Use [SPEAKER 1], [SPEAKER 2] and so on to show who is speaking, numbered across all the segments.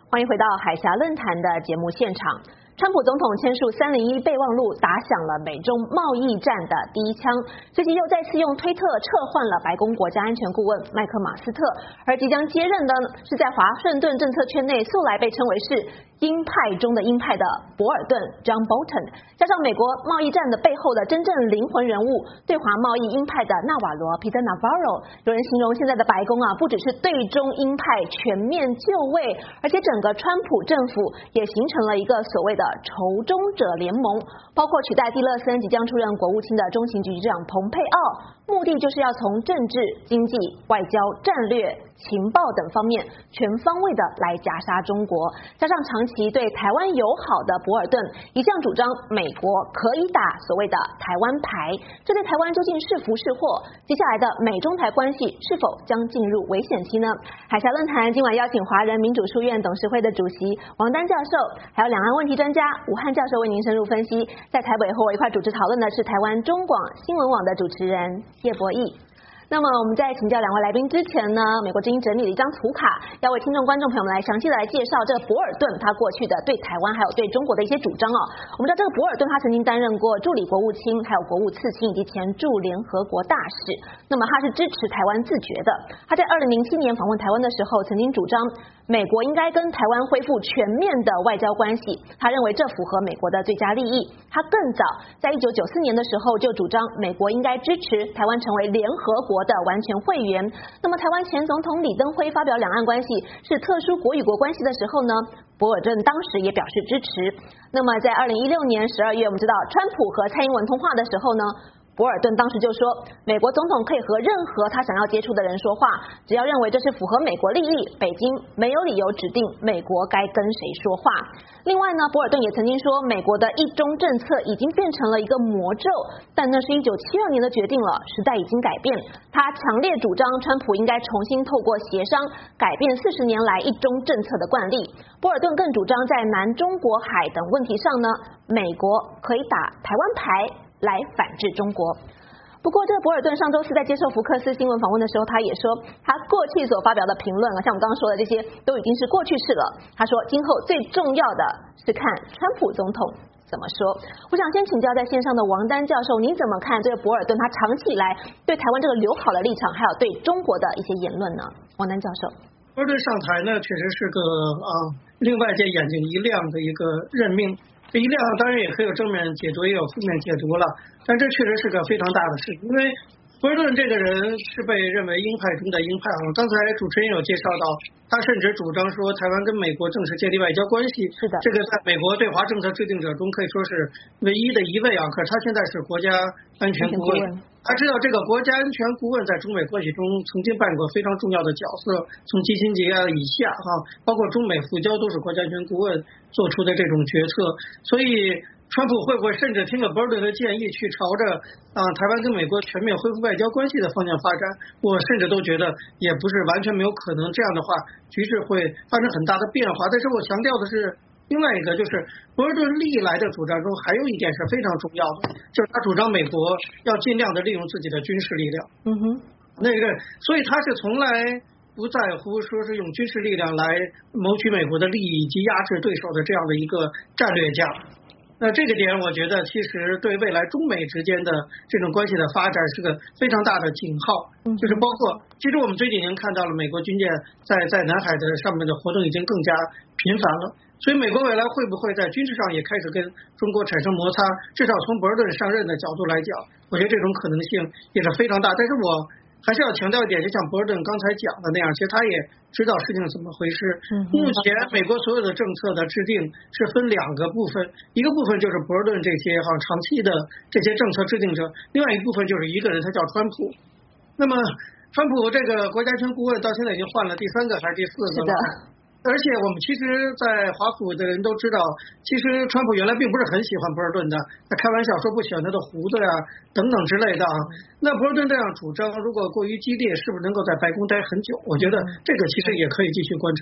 [SPEAKER 1] 欢迎回到海峡论坛的节目现场。川普总统签署301备忘录，打响了美中贸易战的第一枪。随即又再次用推特撤换了白宫国家安全顾问麦克马斯特，而即将接任的是在华盛顿政策圈内素来被称为是鹰派中的鹰派的博尔顿 John Bolton， 加上美国贸易战的背后的真正灵魂人物对华贸易鹰派的纳瓦罗 Peter Navarro， 有人形容现在的白宫不只是对中鹰派全面就位，而且整个川普政府也形成了一个所谓的仇中者联盟，包括取代蒂勒森即将出任国务卿的中情局局长蓬佩奥，目的就是要从政治、经济、外交、战略、情报等方面全方位的来夹杀中国。加上长期对台湾友好的博尔顿一向主张美国可以打所谓的台湾牌，这对台湾究竟是福是祸？接下来的美中台关系是否将进入危险期呢？海峡论坛今晚邀请华人民主书院董事会的主席王丹教授，还有两岸问题专家吴汉教授为您深入分析。在台北和我一块主持讨论的是台湾中广新闻网的主持人叶博弈。那么我们在请教两位来宾之前呢，美国之音整理了一张图卡，要为听众观众朋友们来详细的来介绍这个博尔顿他过去的对台湾还有对中国的一些主张哦。我们知道这个博尔顿他曾经担任过助理国务卿，还有国务次卿以及前驻联合国大使。那么他是支持台湾自决的。他在2007年访问台湾的时候，曾经主张美国应该跟台湾恢复全面的外交关系，他认为这符合美国的最佳利益。他更早在1994年的时候就主张美国应该支持台湾成为联合国的完全会员。那么台湾前总统李登辉发表两岸关系是特殊国与国关系的时候呢，博尔顿当时也表示支持。那么在2016年12月，我们知道川普和蔡英文通话的时候呢，博尔顿当时就说，美国总统可以和任何他想要接触的人说话，只要认为这是符合美国利益，北京没有理由指定美国该跟谁说话。另外呢，博尔顿也曾经说，美国的一中政策已经变成了一个魔咒，但那是1972年的决定了，时代已经改变。他强烈主张川普应该重新透过协商改变40年来一中政策的惯例。博尔顿更主张在南中国海等问题上呢，美国可以打台湾牌来反制中国。不过这个博尔顿上周四在接受福克斯新闻访问的时候，他也说他过去所发表的评论像我们刚刚说的这些都已经是过去式了。他说今后最重要的是看川普总统怎么说。我想先请教在线上的王丹教授，您怎么看这个博尔顿他长期以来对台湾这个友好的立场，还有对中国的一些言论呢？王丹教授。
[SPEAKER 2] 博尔顿上台呢，确实是个令外界眼睛一亮的一个任命。这一亮当然也可以有正面解读，也有负面解读了，但这确实是个非常大的事情。因为博尔顿这个人是被认为鹰派中的鹰派刚才主持人有介绍到，他甚至主张说台湾跟美国正式建立外交关系。
[SPEAKER 1] 是的，
[SPEAKER 2] 这个在美国对华政策制定者中可以说是唯一的一位可是他现在是国家安全顾问。他知道这个国家安全顾问在中美关系中曾经扮演过非常重要的角色，从基辛格以下包括中美复交都是国家安全顾问做出的这种决策。所以川普会不会甚至听了博尔顿的建议去朝着台湾跟美国全面恢复外交关系的方向发展？我甚至都觉得也不是完全没有可能，这样的话局势会发生很大的变化。但是我强调的是另外一个，就是博尔顿历来的主张中还有一点是非常重要的，就是他主张美国要尽量的利用自己的军事力量。所以他是从来不在乎说是用军事力量来谋取美国的利益以及压制对手的这样的一个战略家。那这个点我觉得其实对未来中美之间的这种关系的发展是个非常大的警号。就是包括其实我们最近已经看到了美国军舰在南海的上面的活动已经更加频繁了，所以美国未来会不会在军事上也开始跟中国产生摩擦，至少从博尔顿上任的角度来讲，我觉得这种可能性也是非常大。但是我还是要强调一点，就像博尔顿刚才讲的那样，其实他也知道事情怎么回事。目前美国所有的政策的制定是分两个部分，一个部分就是博尔顿这些长期的这些政策制定者，另外一部分就是一个人，他叫川普。那么川普这个国家安全顾问到现在已经换了第3个还是第4个了。而且我们其实在华府的人都知道，其实川普原来并不是很喜欢博尔顿的，他开玩笑说不喜欢他的胡子等等之类的那博尔顿这样主张如果过于激烈，是不是能够在白宫待很久？我觉得这个其实也可以继续观察。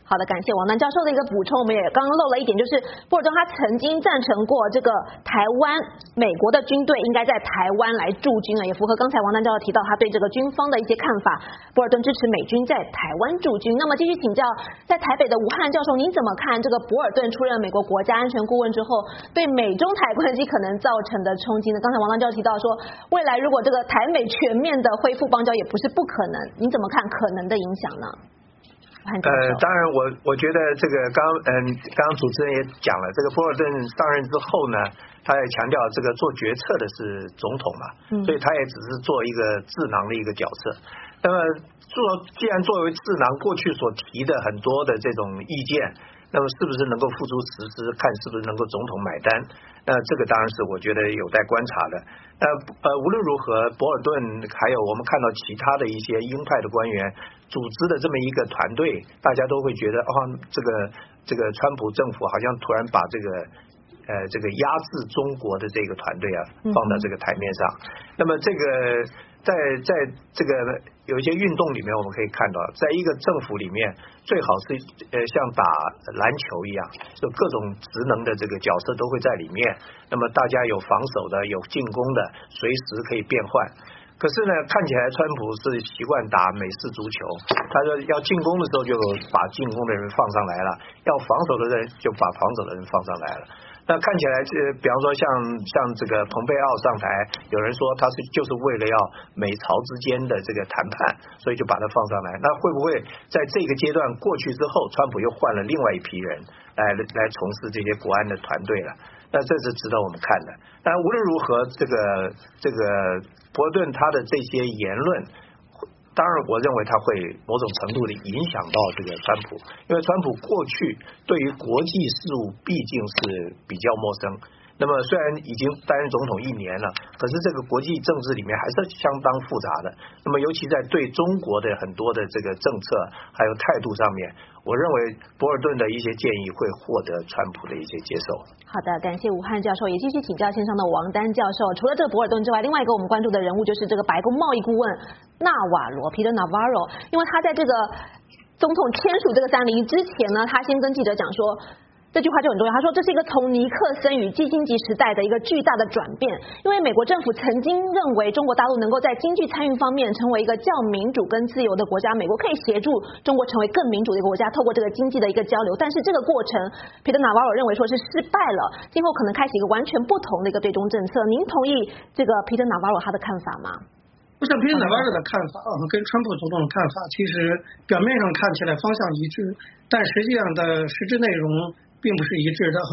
[SPEAKER 1] 好的，感谢王丹教授的一个补充。我们也刚刚漏了一点，就是波尔顿他曾经赞成过这个台湾美国的军队应该在台湾来驻军啊，也符合刚才王丹教授提到他对这个军方的一些看法。波尔顿支持美军在台湾驻军。那么继续请教在台北的吴汉教授，您怎么看这个博尔顿出任美国国家安全顾问之后对美中台关系可能造成的冲击呢？刚才王丹教授提到说，未来如果这个台美全面的恢复邦交也不是不可能，您怎么看可能的影响呢？
[SPEAKER 3] 当然我觉得这个刚刚主持人也讲了，这个博尔顿上任之后呢，他也强调这个做决策的是总统嘛，所以他也只是做一个智囊的一个角色。那么既然作为智囊，过去所提的很多的这种意见，那么是不是能够付诸实施，看是不是能够总统买单？那这个当然是我觉得有待观察的。无论如何，博尔顿还有我们看到其他的一些鹰派的官员组织的这么一个团队，大家都会觉得这个川普政府好像突然把这个压制中国的这个团队放到这个台面上。那么这个在这个有一些运动里面，我们可以看到，在一个政府里面，最好是像打篮球一样，就各种职能的这个角色都会在里面。那么大家有防守的，有进攻的，随时可以变换。可是呢，看起来川普是习惯打美式足球，他说要进攻的时候就把进攻的人放上来了，要防守的人就把防守的人放上来了。那看起来比方说像这个蓬佩奥上台，有人说他就是为了要美朝之间的这个谈判，所以就把他放上来。那会不会在这个阶段过去之后，川普又换了另外一批人来从事这些国安的团队了？那这是值得我们看的。但无论如何，这个博尔顿他的这些言论，当然我认为他会某种程度的影响到这个川普，因为川普过去对于国际事务毕竟是比较陌生。那么虽然已经担任总统1年了，可是这个国际政治里面还是相当复杂的。那么尤其在对中国的很多的这个政策还有态度上面，我认为博尔顿的一些建议会获得川普的一些接受。
[SPEAKER 1] 好的，感谢吴汉教授，也继续请教线上的王丹教授。除了这个博尔顿之外，另外一个我们关注的人物就是这个白宫贸易顾问纳瓦罗 Peter Navarro， 因为他在这个总统签署这个301之前呢，他先跟记者讲说。这句话就很重要，他说这是一个从尼克森与基辛格时代的一个巨大的转变，因为美国政府曾经认为中国大陆能够在经济参与方面成为一个较民主跟自由的国家，美国可以协助中国成为更民主的一个国家，透过这个经济的一个交流。但是这个过程，Peter Navarro 认为说是失败了，今后可能开启一个完全不同的一个对中政策。您同意这个 Peter Navarro 他的看法吗？
[SPEAKER 2] 我想Peter Navarro的看法跟川普总统的看法其实表面上看起来方向一致，但实际上的实质内容并不是一致的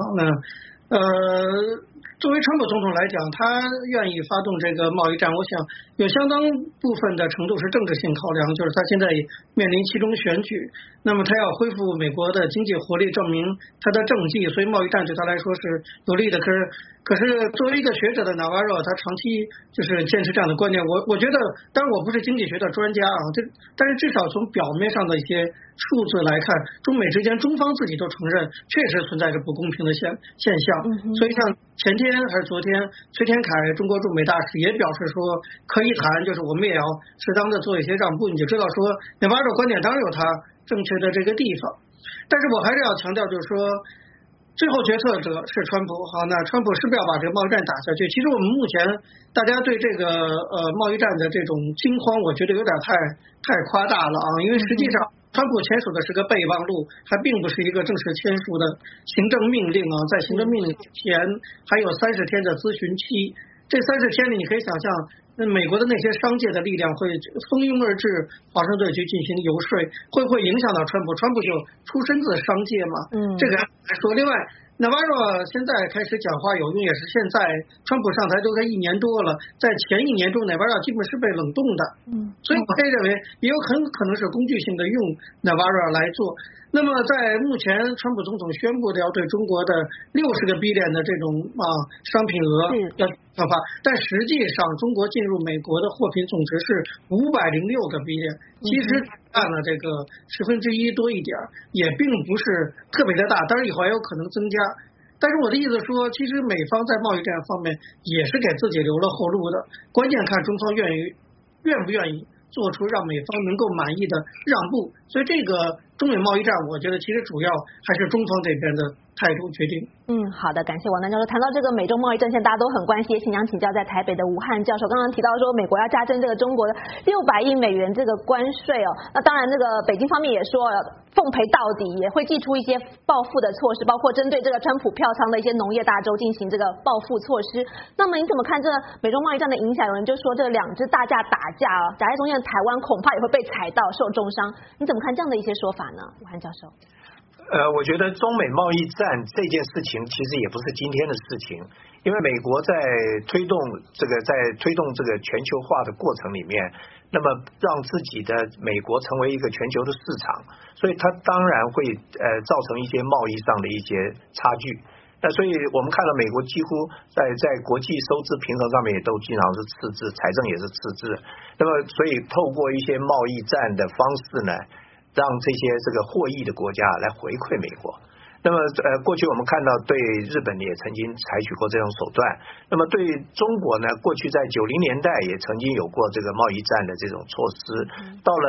[SPEAKER 2] 作为川普总统来讲，他愿意发动这个贸易战，我想有相当部分的程度是政治性考量，就是他现在面临期中选举，那么他要恢复美国的经济活力，证明他的政绩，所以贸易战对他来说是有利的。可是作为一个学者的纳瓦罗，他长期就是坚持这样的观点。我觉得，当然我不是经济学的专家但是至少从表面上的一些数字来看，中美之间中方自己都承认确实存在着不公平的现象。所以像前天还是昨天，崔天凯中国驻美大使也表示说可以谈，就是我们也要适当的做一些让步。你就知道说纳瓦罗观点当然有他正确的这个地方，但是我还是要强调，就是说最后决策者是川普。好，那川普是不是要把这个贸易战打下去？其实我们目前大家对这个贸易战的这种惊慌，我觉得有点太夸大了因为实际上川普签署的是个备忘录，还并不是一个正式签署的行政命令在行政命令前还有30天的咨询期，这30天里你可以想象美国的那些商界的力量会蜂拥而至华盛顿去进行游说，会不会影响到川普？川普就出身自商界嘛，这个来说。另外纳瓦罗现在开始讲话有用，也是现在川普上台都才1年多了，在前1年中纳瓦罗基本是被冷冻的，所以我也认为也有很可能是工具性的用纳瓦罗来做。那么在目前川普总统宣布的要对中国的60个billion的这种商品额要惩罚，但实际上中国进入美国的货品总值是506个billion，其实占了这个1/10多一点，也并不是特别的大，当然以后还有可能增加。但是我的意思说，其实美方在贸易战方面也是给自己留了后路的，关键看中方愿不愿意做出让美方能够满意的让步。所以这个中美贸易战，我觉得其实主要还是中方这边的态度决定。
[SPEAKER 1] 好的，感谢王丹教授。谈到这个美中贸易战线，大家都很关心，也请教在台北的吴汉教授。刚刚提到说，美国要加征这个中国的600亿美元这个关税哦，那当然这个北京方面也说奉陪到底，也会祭出一些报复的措施，包括针对这个川普票仓的一些农业大州进行这个报复措施。那么你怎么看这美中贸易战的影响？有人就说这两只大架打架夹在中间的台湾恐怕也会被踩到受重伤。你怎么看这样的一些说法呢？吴汉教授。
[SPEAKER 3] 我觉得中美贸易战这件事情其实也不是今天的事情，因为美国在推动这个全球化的过程里面，那么让自己的美国成为一个全球的市场，所以它当然会造成一些贸易上的一些差距。那所以我们看到美国几乎在国际收支平衡上面也都经常是赤字，财政也是赤字。那么所以透过一些贸易战的方式呢，让这些获益的国家来回馈美国。那么过去我们看到对日本也曾经采取过这种手段，那么对中国呢，过去在90年代也曾经有过这个贸易战的这种措施，到了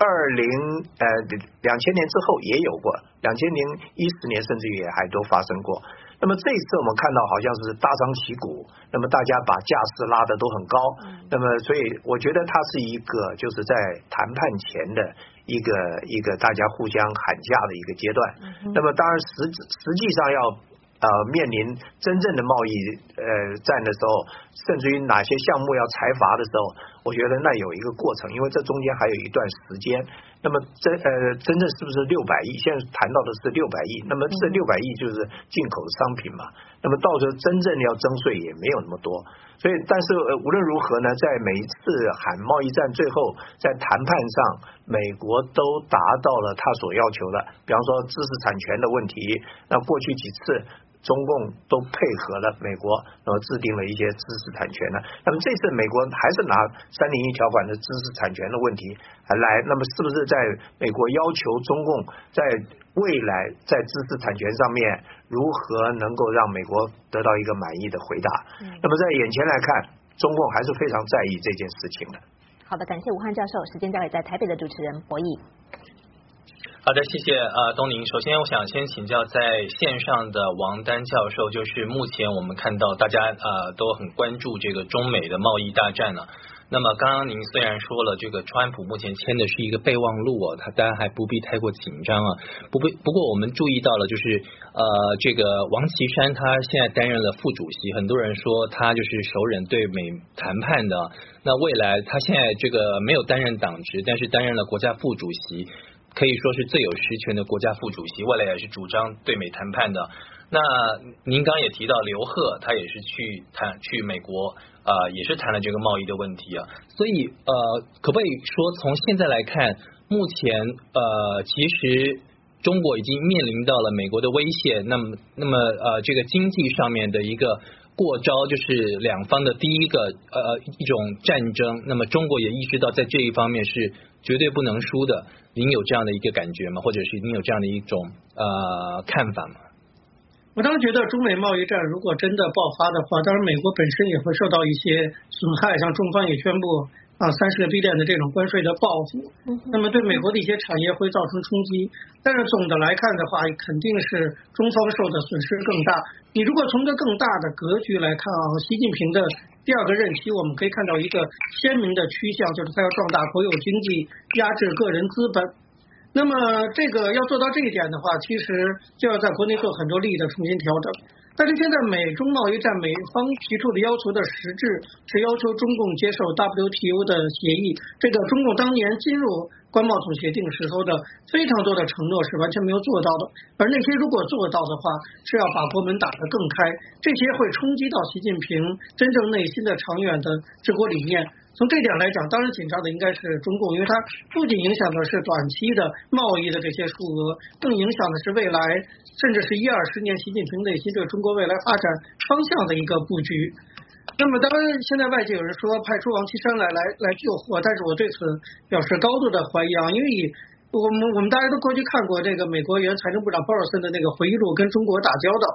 [SPEAKER 3] 2000年之后也有过，2010年甚至于也还都发生过。那么这一次我们看到好像是大张旗鼓，那么大家把架势拉得都很高，那么所以我觉得它是一个就是在谈判前的一个大家互相喊价的一个阶段。那么当然实际上要面临真正的贸易战的时候，甚至于哪些项目要裁罚的时候，我觉得那有一个过程，因为这中间还有一段时间。那么真正是不是600亿？现在谈到的是600亿，那么这600亿就是进口的商品嘛。那么到时候真正要征税也没有那么多，所以但是无论如何呢，在每一次喊贸易战，最后在谈判上，美国都达到了他所要求的，比方说知识产权的问题，那过去几次中共都配合了美国，然后制定了一些知识产权呢。那么这次美国还是拿301条款的知识产权的问题来，那么是不是在美国要求中共在未来在知识产权上面如何能够让美国得到一个满意的回答？那么在眼前来看，中共还是非常在意这件事情的。
[SPEAKER 1] 好的，感谢吴汉教授。时间交给在台北的主持人博弈。
[SPEAKER 4] 好的，谢谢东宁。首先我想先请教在线上的王丹教授，就是目前我们看到大家都很关注这个中美的贸易大战呢。那么刚刚您虽然说了这个川普目前签的是一个备忘录他当然还不必太过紧张不过我们注意到了，就是这个王岐山他现在担任了副主席，很多人说他就是熟人对美谈判的。那未来他现在这个没有担任党职，但是担任了国家副主席，可以说是最有实权的国家副主席，未来也是主张对美谈判的。那您刚也提到刘鹤，他也是去美国也是谈了这个贸易的问题所以可不可以说从现在来看，目前其实中国已经面临到了美国的威胁，那么这个经济上面的一个过招，就是两方的第一个一种战争，那么中国也意识到在这一方面是绝对不能输的。您有这样的一个感觉吗？或者是您有这样的一种看法吗？
[SPEAKER 2] 我当然觉得中美贸易战如果真的爆发的话，当然美国本身也会受到一些损害，像中方也宣布30个billion的这种关税的报复，那么对美国的一些产业会造成冲击。但是总的来看的话，肯定是中方受的损失更大。你如果从一个更大的格局来看习近平的第2个任期，我们可以看到一个鲜明的趋向，就是他要壮大国有经济，压制个人资本。那么这个要做到这一点的话，其实就要在国内做很多利益的重新调整。但是现在美中贸易战，美方提出的要求的实质是要求中共接受 WTO 的协议，这个中共当年进入关贸总协定时候的非常多的承诺是完全没有做到的，而那些如果做到的话，是要把国门打得更开，这些会冲击到习近平真正内心的长远的治国理念。从这点来讲，当然紧张的应该是中共，因为它不仅影响的是短期的贸易的这些数额，更影响的是未来甚至是10-20年习近平内心对中国未来发展方向的一个布局。那么当然现在外界有人说派出王岐山来救火，但是我对此表示高度的怀疑因为我们大家都过去看过这个美国原财政部长鲍尔森的那个回忆录，跟中国打交道。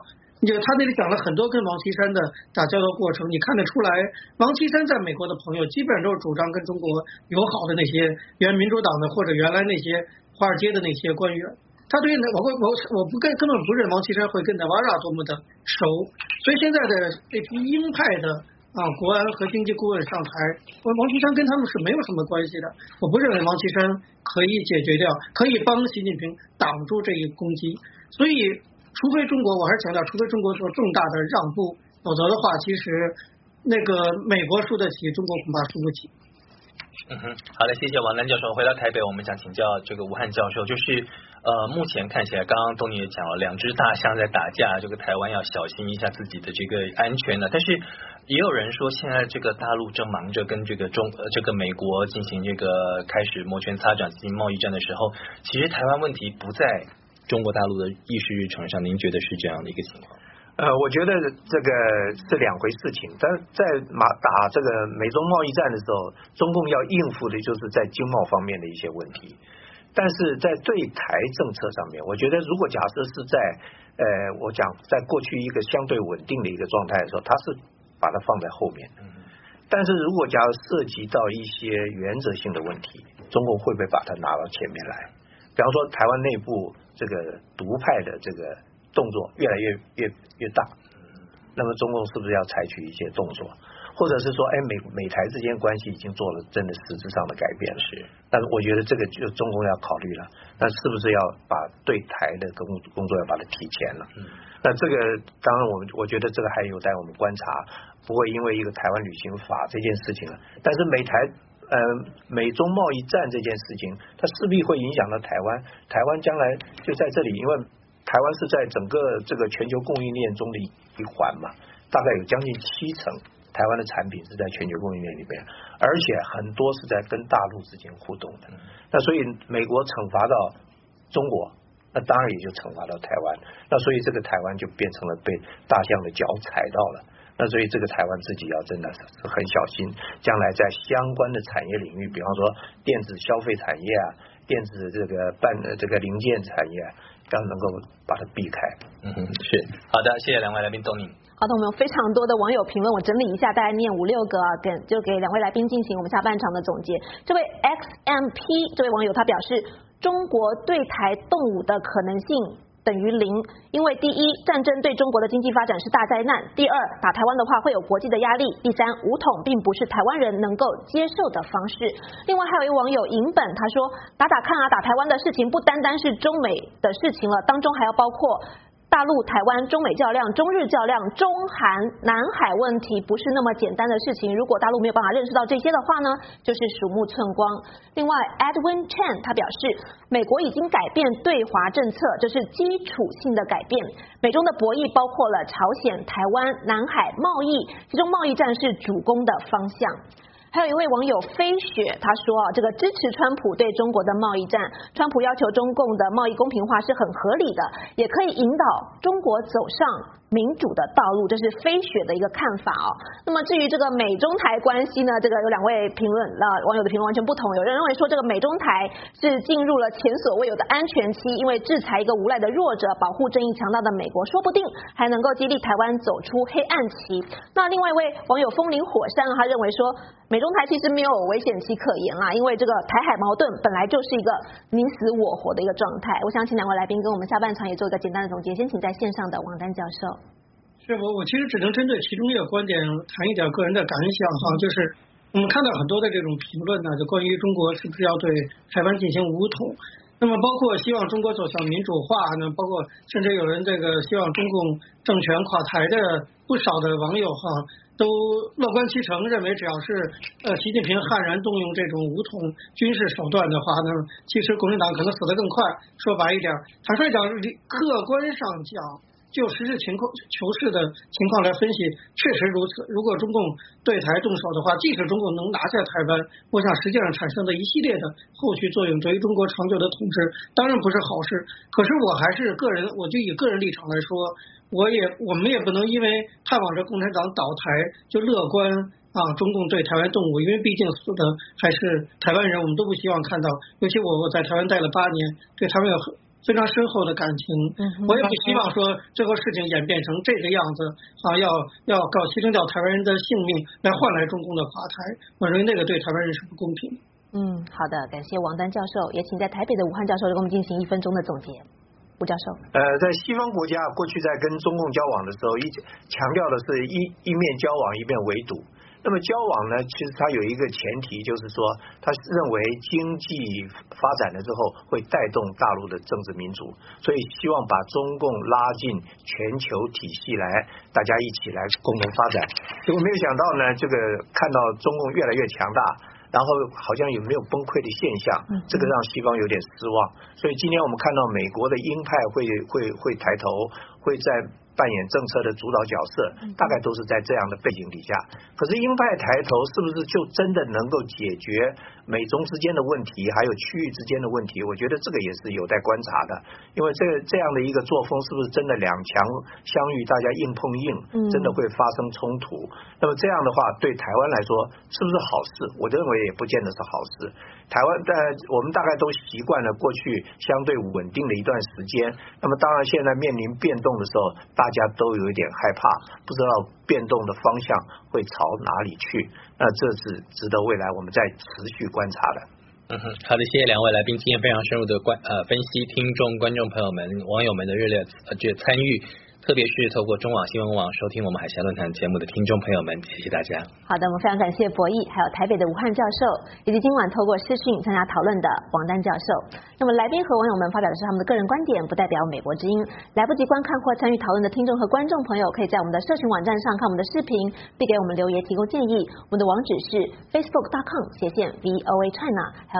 [SPEAKER 2] 他那里讲了很多跟王岐山的打交道过程，你看得出来，王岐山在美国的朋友基本上都是主张跟中国友好的那些原民主党的或者原来那些华尔街的那些官员。他对我根本不认王岐山会跟纳瓦拉多么的熟，所以现在的这批鹰派的国安和经济顾问上台，王岐山跟他们是没有什么关系的。我不认为王岐山可以解决掉，可以帮习近平挡住这一攻击。所以，除非中国，我还是强调，除非中国做重大的让步，否则的话，其实那个美国输得起，中国恐怕输不起。
[SPEAKER 4] 好的，谢谢王丹教授。回到台北，我们想请教这个吴汉教授，就是目前看起来，刚刚东尼也讲了，两只大象在打架，这个台湾要小心一下自己的这个安全呢。但是也有人说，现在这个大陆正忙着跟这个美国进行这个开始摩拳擦掌进行贸易战的时候，其实台湾问题不在中国大陆的议事日程上，您觉得是这样的一个情况？
[SPEAKER 3] 我觉得这个是两回事情。但在打这个美中贸易战的时候，中共要应付的就是在经贸方面的一些问题。但是在对台政策上面，我觉得如果假设是在我讲在过去一个相对稳定的一个状态的时候，它是把它放在后面的。但是如果假如涉及到一些原则性的问题，中共会不会把它拿到前面来？比方说台湾内部这个独派的这个动作越来越大，那么中共是不是要采取一些动作？或者是说，美台之间关系已经做了真的实质上的改变了，但是我觉得这个就中共要考虑了，那是不是要把对台的工作要把它提前了？那这个当然我觉得这个还有待我们观察，不会因为一个台湾旅行法这件事情了，但是美中贸易战这件事情，它势必会影响到台湾。台湾将来就在这里，因为台湾是在整个这个全球供应链中的一环嘛，大概有将近70%台湾的产品是在全球供应链里面，而且很多是在跟大陆之间互动的。那所以美国惩罚到中国，那当然也就惩罚到台湾。那所以这个台湾就变成了被大象的脚踩到了。那所以这个台湾自己要真的是很小心，将来在相关的产业领域，比方说电子消费产业啊，电子这个零件产业啊，刚能够把它避开。
[SPEAKER 4] 是好的，谢谢两位来宾东宁。
[SPEAKER 1] 好的，我们有非常多的网友评论，我整理一下，大概念5、6个就给两位来宾进行我们下半场的总结。这位 XMP 这位网友他表示，中国对台动武的可能性等于0，因为第一，战争对中国的经济发展是大灾难；第二，打台湾的话会有国际的压力；第三，武统并不是台湾人能够接受的方式。另外还有一位网友银本，他说打看打台湾的事情不单单是中美的事情了，当中还要包括大陆、台湾、中美较量、中日较量、中韩、南海问题不是那么简单的事情。如果大陆没有办法认识到这些的话呢，就是鼠目寸光。另外 Edwin Chen 他表示，美国已经改变对华政策，这是基础性的改变。美中的博弈包括了朝鲜、台湾、南海贸易，其中贸易战是主攻的方向。还有一位网友飞雪，他说这个支持川普对中国的贸易战，川普要求中共的贸易公平化是很合理的，也可以引导中国走上民主的道路，这是飞雪的一个看法那么至于这个美中台关系呢，这个有两位网友的评论完全不同。有人认为说这个美中台是进入了前所未有的安全期，因为制裁一个无赖的弱者，保护正义强大的美国，说不定还能够激励台湾走出黑暗期。那另外一位网友风林火山他认为说，美中台其实没有危险期可言啦，因为这个台海矛盾本来就是一个你死我活的一个状态。我想请两位来宾跟我们下半场也做一个简单的总结，先请在线上的王丹教授。
[SPEAKER 2] 是我其实只能针对其中一个观点谈一点个人的感想就是我们看到很多的这种评论呢，就关于中国是不是要对台湾进行武统，那么包括希望中国走向民主化呢，包括甚至有人这个希望中共政权垮台的不少的网友都乐观其成，认为只要是习近平悍然动用这种武统军事手段的话呢，其实共产党可能死得更快。说白一点，坦率讲，客观上讲，就实事求是的情况来分析，确实如此。如果中共对台动手的话，即使中共能拿下台湾，我想实际上产生的一系列的后续作用，对于中国长久的统治当然不是好事。可是我还是我就以个人立场来说，我们也不能因为盼望着共产党倒台就乐观中共对台湾动武，因为毕竟死的还是台湾人，我们都不希望看到。尤其我在台湾待了8年，对台湾有非常深厚的感情。我也不希望说这个事情演变成这个样子要搞牺牲掉台湾人的性命来换来中共的垮台，我认为那个对台湾人是不公平的。
[SPEAKER 1] 好的，感谢王丹教授，也请在台北的武汉教授给我们进行1分钟的总结。吴教授，
[SPEAKER 3] 在西方国家过去在跟中共交往的时候，强调的是一面交往一面围堵。那么交往呢，其实它有一个前提，就是说他认为经济发展了之后会带动大陆的政治民主，所以希望把中共拉进全球体系来，大家一起来共同发展。结果没有想到呢，这个看到中共越来越强大，然后好像有没有崩溃的现象，这个让西方有点失望。所以今天我们看到美国的鹰派会抬头，会在扮演政策的主导角色，大概都是在这样的背景底下。可是鹰派抬头是不是就真的能够解决美中之间的问题，还有区域之间的问题？我觉得这个也是有待观察的。因为这样的一个作风，是不是真的两强相遇，大家硬碰硬，真的会发生冲突？那么这样的话，对台湾来说是不是好事？我认为也不见得是好事。台湾我们大概都习惯了过去相对稳定的一段时间，那么当然现在面临变动的时候，大家都有一点害怕，不知道变动的方向会朝哪里去，那这是值得未来我们再持续观察的。
[SPEAKER 4] 好的，谢谢两位来宾今天非常深入的分析，听众、观众朋友们、网友们的热烈参与，特别是透过中网新闻网收听我们海峡论坛节目的听众朋友们，谢谢大家。
[SPEAKER 1] 好的，我们非常感谢博弈，还有台北的武汉教授，以及今晚透过视讯参加讨论的王丹教授。那么来宾和网友们发表的是他们的个人观点，不代表美国之音。来不及观看或参与讨论的听众和观众朋友，可以在我们的社群网站上看我们的视频，并给我们留言提供建议。我们的网址是 facebook.com/VOA China， 还有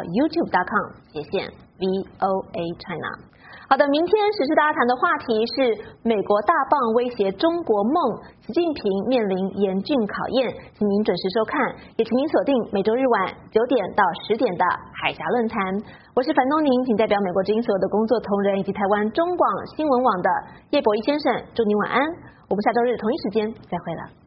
[SPEAKER 1] youtube.com/VOA China。好的，明天时事大家谈的话题是美国大棒威胁中国梦，习近平面临严峻考验，请您准时收看，也请您锁定每周日晚9点到10点的海峡论坛。我是樊东宁，请代表美国之音所有的工作同仁以及台湾中广新闻网的叶博弈先生，祝您晚安。我们下周日同一时间再会了。